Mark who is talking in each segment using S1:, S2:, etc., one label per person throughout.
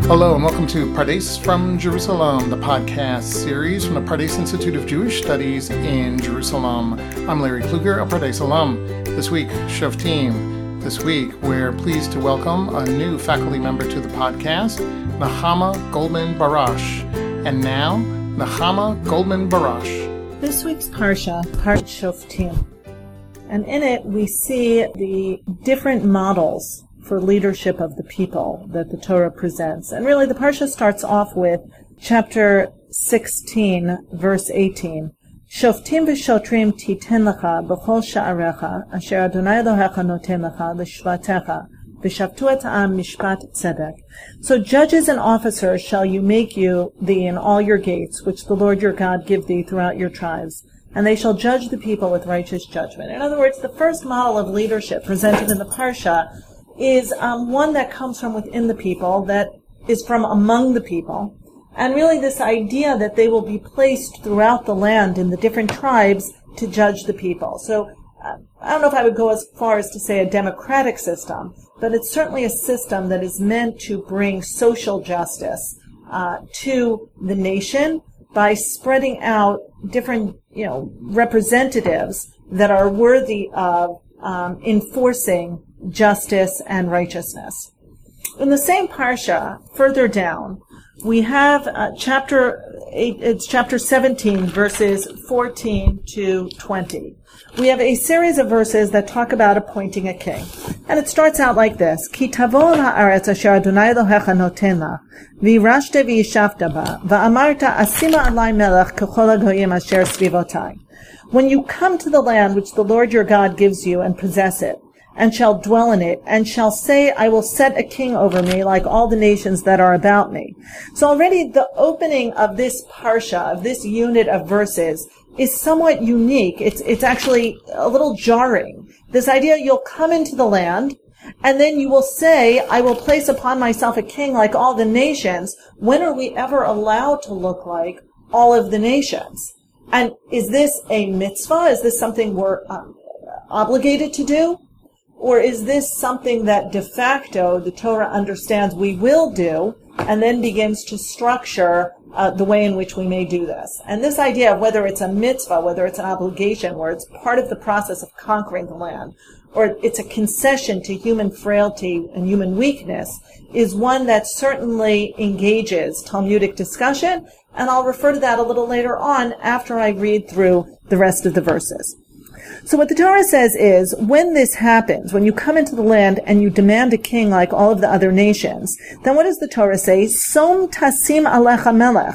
S1: Hello and welcome to Pardes from Jerusalem, the podcast series from the Pardes Institute of Jewish Studies in Jerusalem. I'm Larry Kluger, a Pardes alum. This week, Shoftim. This week, we're pleased to welcome a new faculty member to the podcast, Nechama Goldman Barash. And now, Nechama Goldman Barash.
S2: This week's Parsha, Shoftim. And in it, we see the different models for leadership of the people that the Torah presents. And really, the Parsha starts off with chapter 16, verse 18. Shoftim v'shotrim titen lecha b'chol sha'arecha, asher Adonai Elohecha noten lecha l'shvatecha, v'shavtu et ha'am mishpat tzedek. So judges and officers shall you make thee in all your gates, which the Lord your God give thee throughout your tribes, and they shall judge the people with righteous judgment. In other words, the first model of leadership presented in the Parsha is one that comes from within the people, that is from among the people. And really this idea that they will be placed throughout the land in the different tribes to judge the people. So I don't know if I would go as far as to say a democratic system, but it's certainly a system that is meant to bring social justice to the nation by spreading out different, representatives that are worthy of enforcing justice and righteousness. In the same parsha, further down, we have chapter 17, verses 14 to 20. We have a series of verses that talk about appointing a king. And it starts out like this: Ki tavo ha'aretz asher Adonai Elohecha noten la, v'yirashte v'yishavta ba, va'amarta asima alai melech kechol hagoyim asher svivotai. When you come to the land which the Lord your God gives you and possess it, and shall dwell in it, and shall say, I will set a king over me like all the nations that are about me. So already the opening of this parsha, of this unit of verses, is somewhat unique. It's actually a little jarring. This idea, you'll come into the land, and then you will say, I will place upon myself a king like all the nations. When are we ever allowed to look like all of the nations? And is this a mitzvah? Is this something we're obligated to do? Or is this something that de facto the Torah understands we will do and then begins to structure the way in which we may do this? And this idea of whether it's a mitzvah, whether it's an obligation, where it's part of the process of conquering the land, or it's a concession to human frailty and human weakness, is one that certainly engages Talmudic discussion, and I'll refer to that a little later on after I read through the rest of the verses. So what the Torah says is, when this happens, when you come into the land and you demand a king like all of the other nations, then what does the Torah say? Som tasim alecha melech.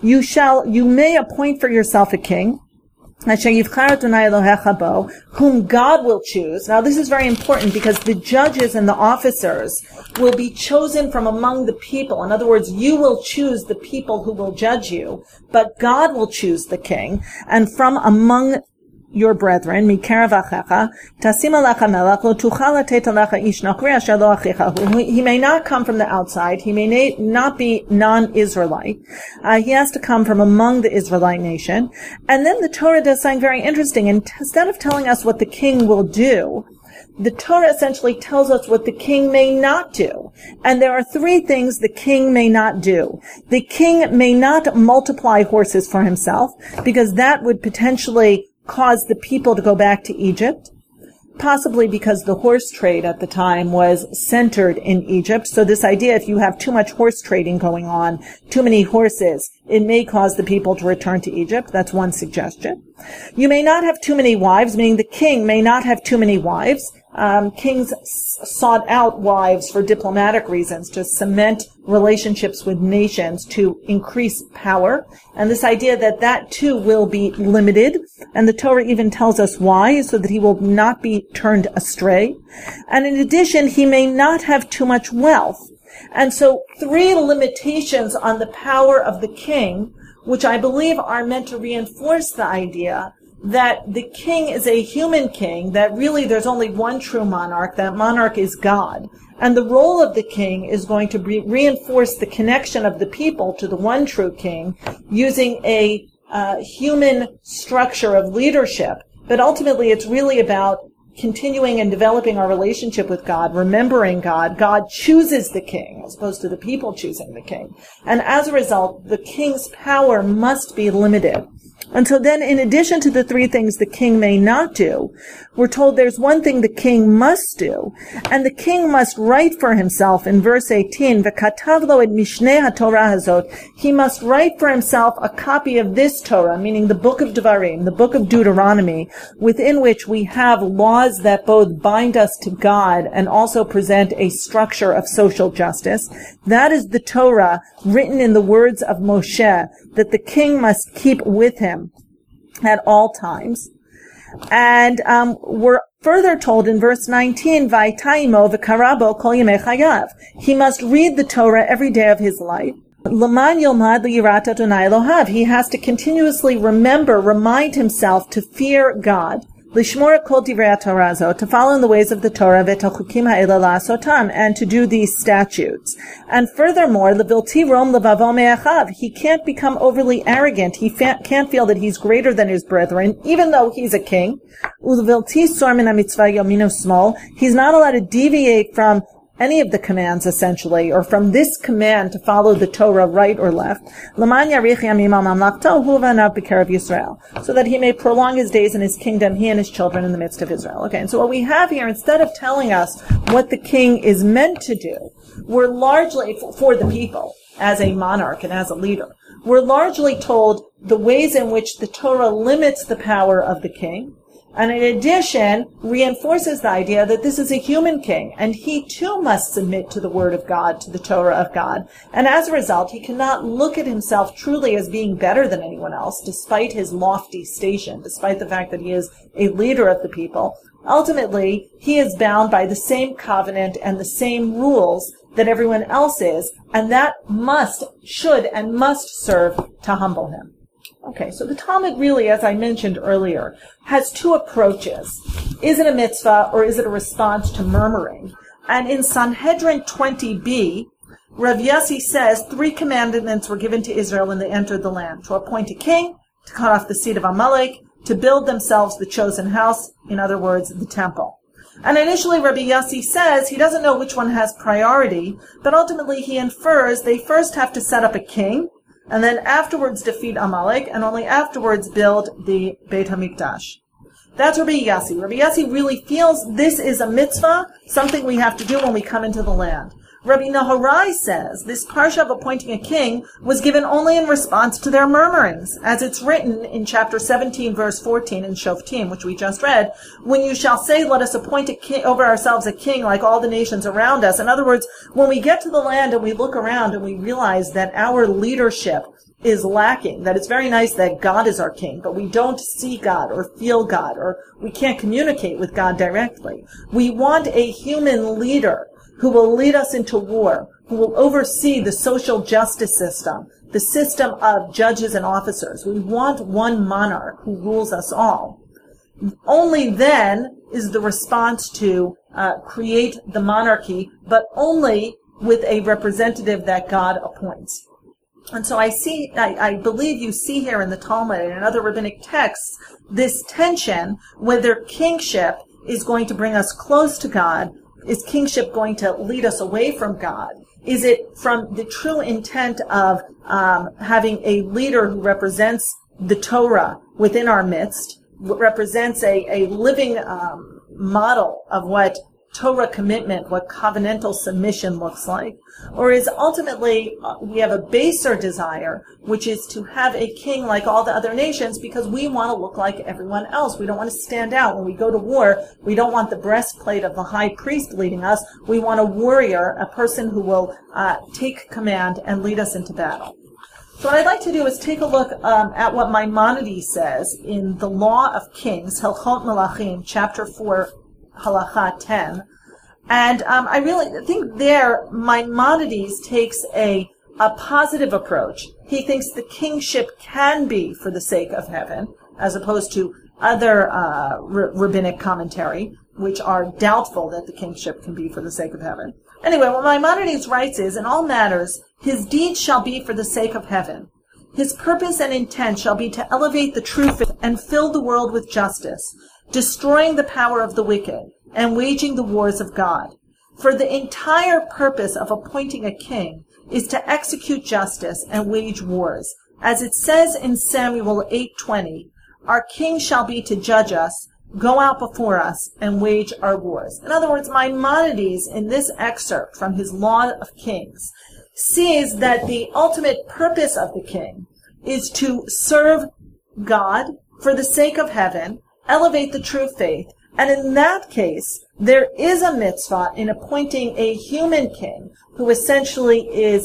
S2: You may appoint for yourself a king, asher yivchar Adonai Elohecha bo, whom God will choose. Now this is very important because the judges and the officers will be chosen from among the people. In other words, you will choose the people who will judge you, but God will choose the king, and from among your brethren, mikarav achecha, tasim alecha melech, lo tuchal latet alecha ish nokri asher lo achicha. He may not come from the outside. He may not be non-Israelite. He has to come from among the Israelite nation. And then the Torah does something very interesting. Instead of telling us what the king will do, the Torah essentially tells us what the king may not do. And there are three things the king may not do. The king may not multiply horses for himself, because that would potentially cause the people to go back to Egypt, possibly because the horse trade at the time was centered in Egypt. So this idea, if you have too much horse trading going on, too many horses, it may cause the people to return to Egypt. That's one suggestion. You may not have too many wives, meaning the king may not have too many wives. Kings sought out wives for diplomatic reasons, to cement relationships with nations, to increase power. And this idea that too will be limited. And the Torah even tells us why, so that he will not be turned astray. And in addition, he may not have too much wealth. And so three limitations on the power of the king, which I believe are meant to reinforce the idea that the king is a human king, that really there's only one true monarch, that monarch is God. And the role of the king is going to reinforce the connection of the people to the one true king using a human structure of leadership. But ultimately it's really about continuing and developing our relationship with God, remembering God, God chooses the king as opposed to the people choosing the king. And as a result, the king's power must be limited. And so then, in addition to the three things the king may not do, we're told there's one thing the king must do, and the king must write for himself in verse 18, V'katav lo et mishnei haTorah hazot, he must write for himself a copy of this Torah, meaning the book of Devarim, the book of Deuteronomy, within which we have laws that both bind us to God and also present a structure of social justice. That is the Torah written in the words of Moshe that the king must keep with him at all times. And we're further told in verse 19, Vaytaimo v'karabo kol yemei chayav. He must read the Torah every day of his life. L'man yilmad liyirat Adonai Elohav. He has to continuously remind himself to fear God. Lishmor kol divrei Torah zot, to follow in the ways of the Torah, v'tochukim ha'ela la'asotam, and to do these statutes. And furthermore, levilti rom levavo me'achav, he can't become overly arrogant. He can't feel that he's greater than his brethren, even though he's a king. Ulevilti sor min ha'mitzvah yomino smol, he's not allowed to deviate from any of the commands, essentially, or from this command to follow the Torah right or left, so that he may prolong his days in his kingdom, he and his children in the midst of Israel. Okay, and so what we have here, instead of telling us what the king is meant to do, we're largely, for the people, as a monarch and as a leader, we're largely told the ways in which the Torah limits the power of the king, and in addition, reinforces the idea that this is a human king, and he too must submit to the word of God, to the Torah of God. And as a result, he cannot look at himself truly as being better than anyone else, despite his lofty station, despite the fact that he is a leader of the people. Ultimately, he is bound by the same covenant and the same rules that everyone else is, and that should and must serve to humble him. Okay, so the Talmud really, as I mentioned earlier, has two approaches. Is it a mitzvah or is it a response to murmuring? And in Sanhedrin 20b, Rav Yossi says 3 commandments were given to Israel when they entered the land: to appoint a king, to cut off the seed of Amalek, to build themselves the chosen house, in other words, the temple. And initially Rabbi Yossi says he doesn't know which one has priority, but ultimately he infers they first have to set up a king, and then afterwards defeat Amalek, and only afterwards build the Beit HaMikdash. That's Rabbi Yossi. Rabbi Yossi really feels this is a mitzvah, something we have to do when we come into the land. Rabbi Naharai says this parsha of appointing a king was given only in response to their murmurings, as it's written in chapter 17, verse 14 in Shoftim, which we just read, when you shall say, let us appoint a king, over ourselves a king like all the nations around us. In other words, when we get to the land and we look around and we realize that our leadership is lacking, that it's very nice that God is our king, but we don't see God or feel God, or we can't communicate with God directly. We want a human leader who will lead us into war, who will oversee the social justice system, the system of judges and officers. We want one monarch who rules us all. Only then is the response to create the monarchy, but only with a representative that God appoints. And so I believe you see here in the Talmud and in other rabbinic texts this tension whether kingship is going to bring us close to God. Is kingship going to lead us away from God? Is it from the true intent of having a leader who represents the Torah within our midst, represents a living model of what Torah commitment, what covenantal submission looks like? Or is ultimately we have a baser desire, which is to have a king like all the other nations because we want to look like everyone else. We don't want to stand out. When we go to war, we don't want the breastplate of the high priest leading us. We want a warrior, a person who will take command and lead us into battle. So what I'd like to do is take a look at what Maimonides says in the Law of Kings, Hilchot Melachim, chapter 4, Halacha 10. And I really think there Maimonides takes a positive approach. He thinks the kingship can be for the sake of heaven, as opposed to other rabbinic commentary, which are doubtful that the kingship can be for the sake of heaven. Anyway, what Maimonides writes is, in all matters, his deeds shall be for the sake of heaven. His purpose and intent shall be to elevate the true faith and fill the world with justice. destroying the power of the wicked, and waging the wars of God. For the entire purpose of appointing a king is to execute justice and wage wars. As it says in Samuel 8:20, our king shall be to judge us, go out before us, and wage our wars. In other words, Maimonides, in this excerpt from his Law of Kings, sees that the ultimate purpose of the king is to serve God for the sake of heaven, elevate the true faith, and in that case, there is a mitzvah in appointing a human king who essentially is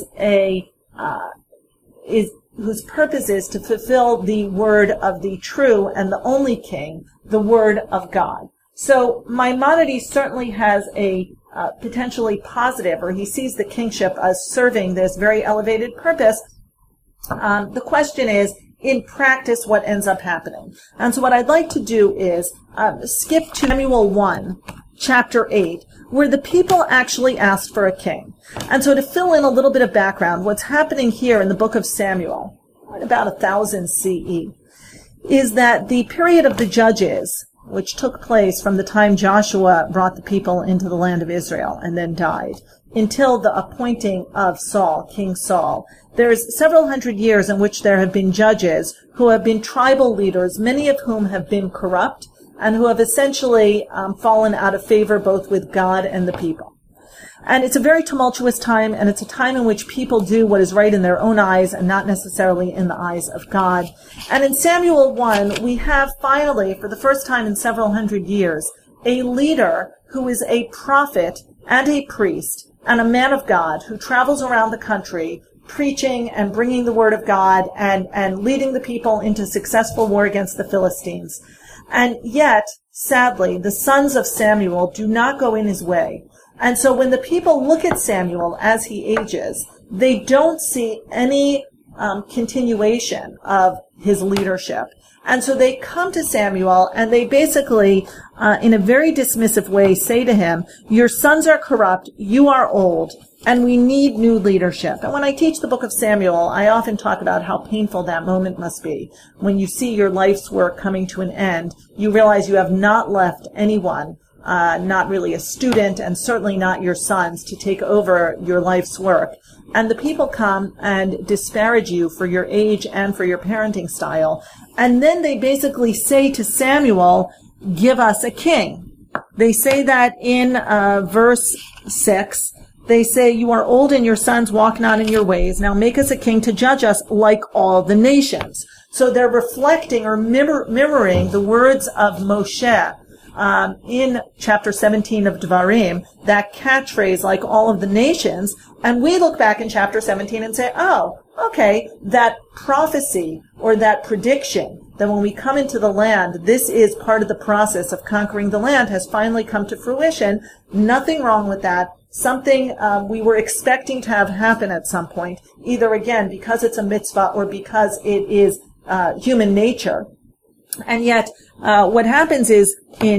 S2: whose purpose is to fulfill the word of the true and the only king, the word of God. So Maimonides certainly has a potentially positive, or he sees the kingship as serving this very elevated purpose. The question is, in practice, what ends up happening? And so what I'd like to do is skip to Samuel 1, chapter 8, where the people actually asked for a king. And so to fill in a little bit of background, what's happening here in the book of Samuel, about 1000 CE, is that the period of the judges, which took place from the time Joshua brought the people into the land of Israel and then died, until the appointing of Saul, King Saul. There's several hundred years in which there have been judges who have been tribal leaders, many of whom have been corrupt and who have essentially fallen out of favor both with God and the people. And it's a very tumultuous time, and it's a time in which people do what is right in their own eyes and not necessarily in the eyes of God. And in Samuel 1, we have finally, for the first time in several hundred years, a leader who is a prophet and a priest and a man of God who travels around the country preaching and bringing the word of God and leading the people into successful war against the Philistines. And yet, sadly, the sons of Samuel do not go in his way. And so when the people look at Samuel as he ages, they don't see any continuation of his leadership. And so they come to Samuel and they basically, in a very dismissive way, say to him, your sons are corrupt, you are old, and we need new leadership. And when I teach the book of Samuel, I often talk about how painful that moment must be. When you see your life's work coming to an end, you realize you have not left anyone, not really a student, and certainly not your sons, to take over your life's work. And the people come and disparage you for your age and for your parenting style. And then they basically say to Samuel, give us a king. They say that in verse 6. They say, you are old and your sons walk not in your ways. Now make us a king to judge us like all the nations. So they're reflecting or mirroring the words of Moshe in chapter 17 of Devarim, that catchphrase, like all of the nations. And we look back in chapter 17 and say, oh, okay, that prophecy or that prediction that when we come into the land, this is part of the process of conquering the land has finally come to fruition. Nothing wrong with that. Something we were expecting to have happen at some point, either again because it's a mitzvah or because it is human nature. And yet, what happens is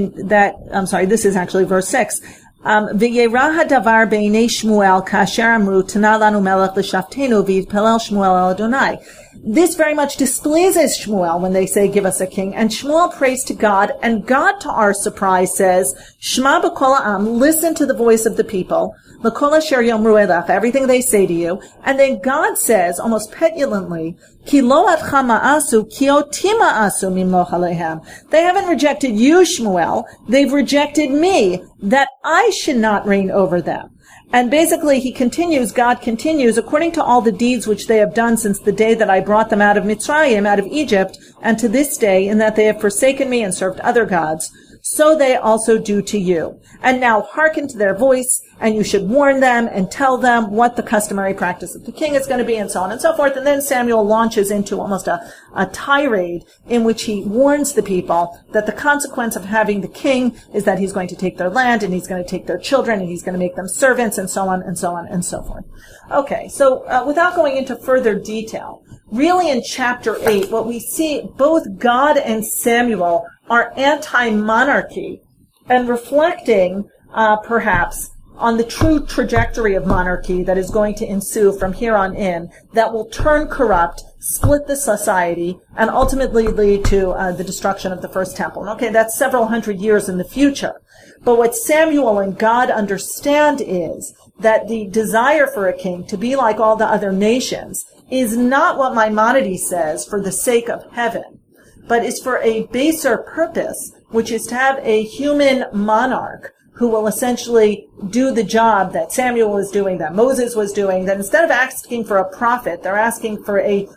S2: this is actually verse 6. V'yerah hadavar b'nei Shmuel kasher amru tana lanu melech l'shaftenu v'yitpelel Shmuel el Adonai. This very much displeases Shmuel when they say, give us a king. And Shmuel prays to God, and God, to our surprise, says, Shema b'kol ha'am, listen to the voice of the people, l'kol asher yomru elech, everything they say to you. And then God says, almost petulantly, Ki lo atcha ma'asu, ki oti ma'asu mimloch alehem. They haven't rejected you, Shmuel. They've rejected me, that I should not reign over them. And basically God continues, according to all the deeds which they have done since the day that I brought them out of Mitzrayim, out of Egypt, and to this day, in that they have forsaken me and served other gods, so they also do to you. And now hearken to their voice, and you should warn them and tell them what the customary practice of the king is going to be, and so on and so forth. And then Samuel launches into almost a tirade in which he warns the people that the consequence of having the king is that he's going to take their land, and he's going to take their children, and he's going to make them servants, and so on and so on and so forth. Okay, so without going into further detail, really in chapter 8, what we see, both God and Samuel are anti-monarchy and reflecting, perhaps, on the true trajectory of monarchy that is going to ensue from here on in, that will turn corrupt, split the society, and ultimately lead to the destruction of the first temple. And okay, that's several hundred years in the future. But what Samuel and God understand is that the desire for a king to be like all the other nations is not what Maimonides says for the sake of heaven, but is for a baser purpose, which is to have a human monarch who will essentially do the job that Samuel was doing, that Moses was doing, that instead of asking for a prophet, they're asking for a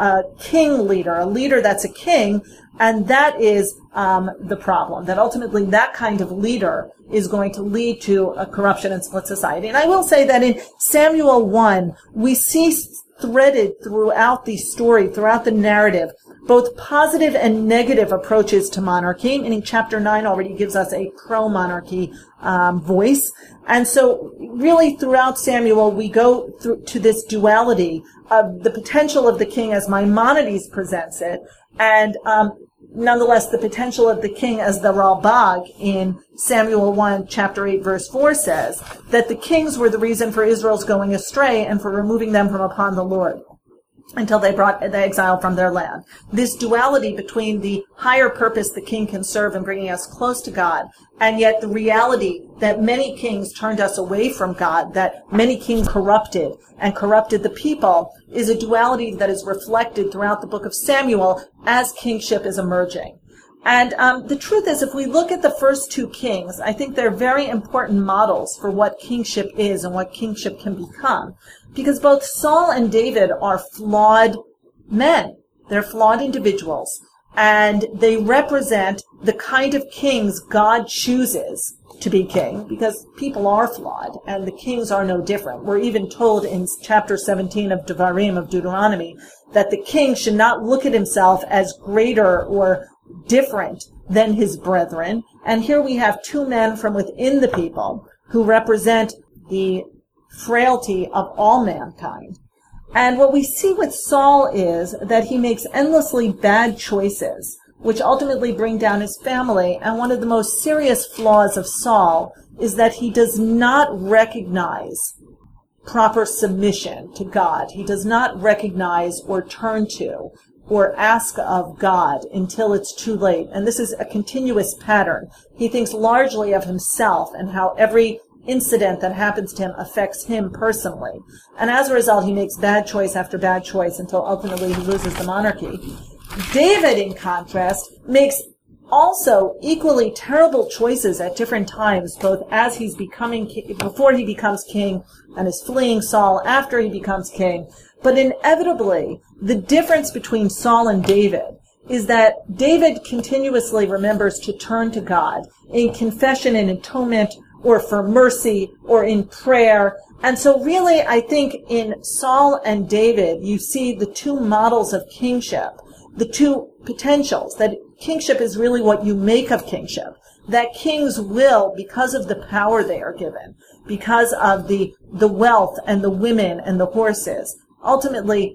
S2: king leader, a leader that's a king, and that is the problem, that ultimately that kind of leader is going to lead to a corruption and split society. And I will say that in Samuel 1, we see threaded throughout the story, throughout the narrative, both positive and negative approaches to monarchy, meaning chapter 9 already gives us a pro-monarchy voice. And so really throughout Samuel, we go through to this duality of the potential of the king as Maimonides presents it, and nonetheless the potential of the king as the Ralbag in Samuel 1, chapter 8, verse 4 says, that the kings were the reason for Israel's going astray and for removing them from upon the Lord, until they brought the exile from their land. This duality between the higher purpose the king can serve in bringing us close to God, and yet the reality that many kings turned us away from God, that many kings corrupted the people, is a duality that is reflected throughout the book of Samuel as kingship is emerging. And the truth is, if we look at the first two kings, I think they're very important models for what kingship is and what kingship can become. Because both Saul and David are flawed men. They're flawed individuals. And they represent the kind of kings God chooses to be king, because people are flawed, and the kings are no different. We're even told in chapter 17 of Devarim, of Deuteronomy, that the king should not look at himself as greater or different than his brethren. And here we have two men from within the people who represent the frailty of all mankind. And what we see with Saul is that he makes endlessly bad choices, which ultimately bring down his family. And one of the most serious flaws of Saul is that he does not recognize proper submission to God. He does not recognize or turn to or ask of God until it's too late. And this is a continuous pattern. He thinks largely of himself and how every incident that happens to him affects him personally. And as a result, he makes bad choice after bad choice until ultimately he loses the monarchy. David, in contrast, makes also equally terrible choices at different times, both as he's before he becomes king, and is fleeing Saul after he becomes king. But inevitably, the difference between Saul and David is that David continuously remembers to turn to God in confession and atonement, or for mercy, or in prayer. And so really, I think in Saul and David, you see the two models of kingship, the two potentials, that kingship is really what you make of kingship, that kings will, because of the power they are given, because of the wealth and the women and the horses, ultimately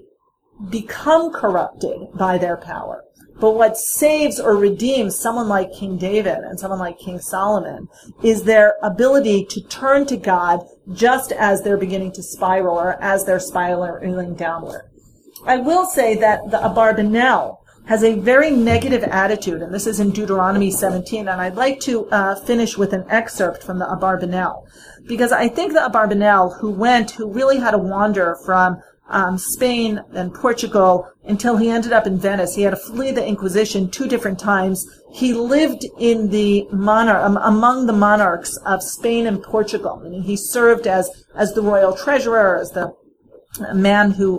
S2: become corrupted by their power. But what saves or redeems someone like King David and someone like King Solomon is their ability to turn to God just as they're beginning to spiral, or as they're spiraling downward. I will say that the Abarbanel has a very negative attitude, and this is in Deuteronomy 17, and I'd like to finish with an excerpt from the Abarbanel, because I think the Abarbanel who really had to wander from Spain and Portugal until he ended up in Venice. He had to flee the Inquisition 2 different times. He lived in the among the monarchs of Spain and Portugal, meaning he served as the royal treasurer, as the man who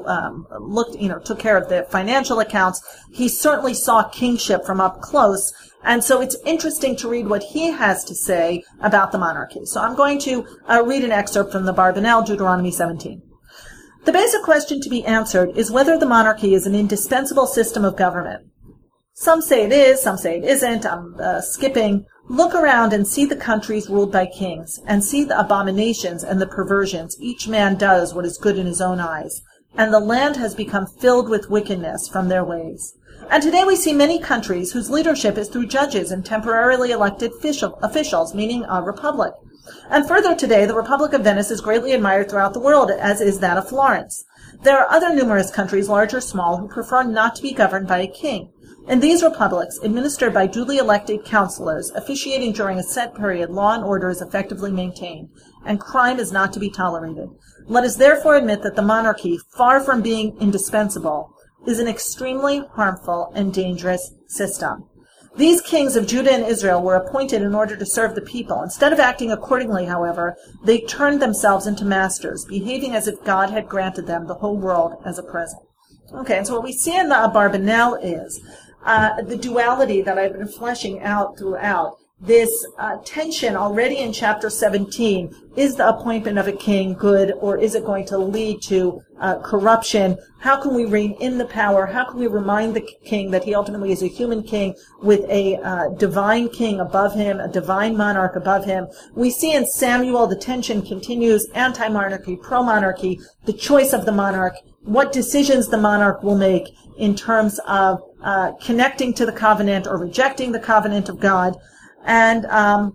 S2: took care of the financial accounts. He certainly saw kingship from up close. And so it's interesting to read what he has to say about the monarchy. So I'm going to read an excerpt from the Abarbanel, Deuteronomy 17. The basic question to be answered is whether the monarchy is an indispensable system of government. Some say it is, some say it isn't. I'm skipping. Look around and see the countries ruled by kings, and see the abominations and the perversions. Each man does what is good in his own eyes. and the land has become filled with wickedness from their ways. And today we see many countries whose leadership is through judges and temporarily elected officials, meaning a republic. And further today, the Republic of Venice is greatly admired throughout the world, as is that of Florence. There are other numerous countries, large or small, who prefer not to be governed by a king. In these republics, administered by duly elected councillors, officiating during a set period, law and order is effectively maintained, and crime is not to be tolerated. Let us therefore admit that the monarchy, far from being indispensable, is an extremely harmful and dangerous system. These kings of Judah and Israel were appointed in order to serve the people. Instead of acting accordingly, however, they turned themselves into masters, behaving as if God had granted them the whole world as a present. Okay, and so what we see in the Abarbanel is the duality that I've been fleshing out throughout. This tension already in chapter 17. Is the appointment of a king good, or is it going to lead to corruption? How can we rein in the power? How can we remind the king that he ultimately is a human king with a divine king above him, a divine monarch above him? We see in Samuel the tension continues, anti-monarchy, pro-monarchy, the choice of the monarch, what decisions the monarch will make in terms of connecting to the covenant or rejecting the covenant of God. And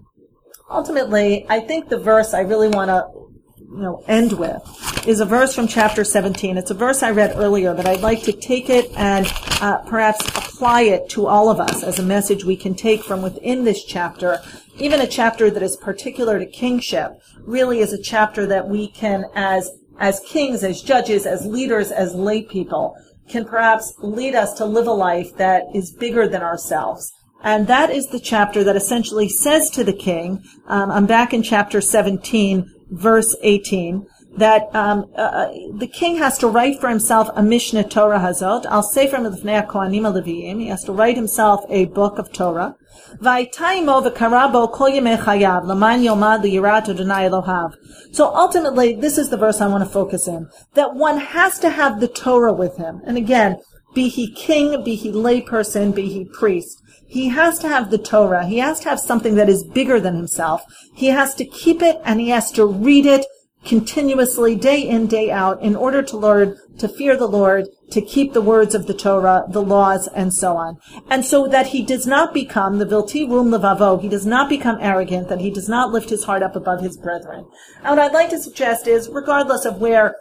S2: ultimately, I think the verse I really want to end with is a verse from chapter 17. It's a verse I read earlier, but I'd like to take it and perhaps apply it to all of us as a message we can take from within this chapter. Even a chapter that is particular to kingship really is a chapter that we can, as kings, as judges, as leaders, as lay people, can perhaps lead us to live a life that is bigger than ourselves. And that is the chapter that essentially says to the king, I'm back in chapter 17, verse 18, that the king has to write for himself a Mishneh Torah Hazot, al Sefer Milifnei HaKohanim HaLeviim. He has to write himself a book of Torah. V'aytaimo v'karabo kol yemei chayav, l'man yomad liyirat Adonai Elohav. So ultimately, this is the verse I want to focus in, that one has to have the Torah with him. And again, be he king, be he layperson, be he priest, he has to have the Torah. He has to have something that is bigger than himself. He has to keep it, and he has to read it continuously, day in, day out, in order to learn to fear the Lord, to keep the words of the Torah, the laws, and so on. And so that he does not become the Vilti Rum Levavo, he does not become arrogant, that he does not lift his heart up above his brethren. And what I'd like to suggest is, regardless of where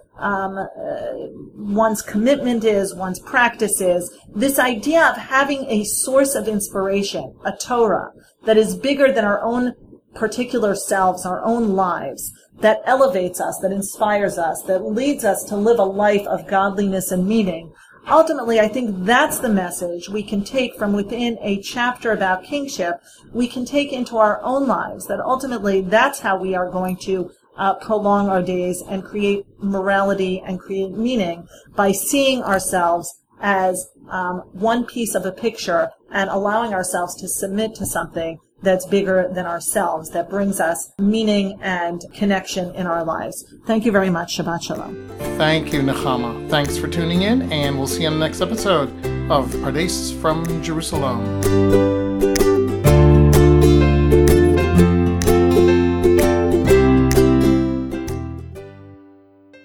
S2: one's commitment is, one's practice is, this idea of having a source of inspiration, a Torah, that is bigger than our own particular selves, our own lives, that elevates us, that inspires us, that leads us to live a life of godliness and meaning. Ultimately, I think that's the message we can take from within a chapter about kingship. We can take into our own lives, that ultimately that's how we are going to prolong our days and create morality and create meaning, by seeing ourselves as one piece of a picture and allowing ourselves to submit to something that's bigger than ourselves, that brings us meaning and connection in our lives. Thank you very much. Shabbat Shalom.
S1: Thank you, Nechama. Thanks for tuning in, and we'll see you on the next episode of Pardes from Jerusalem.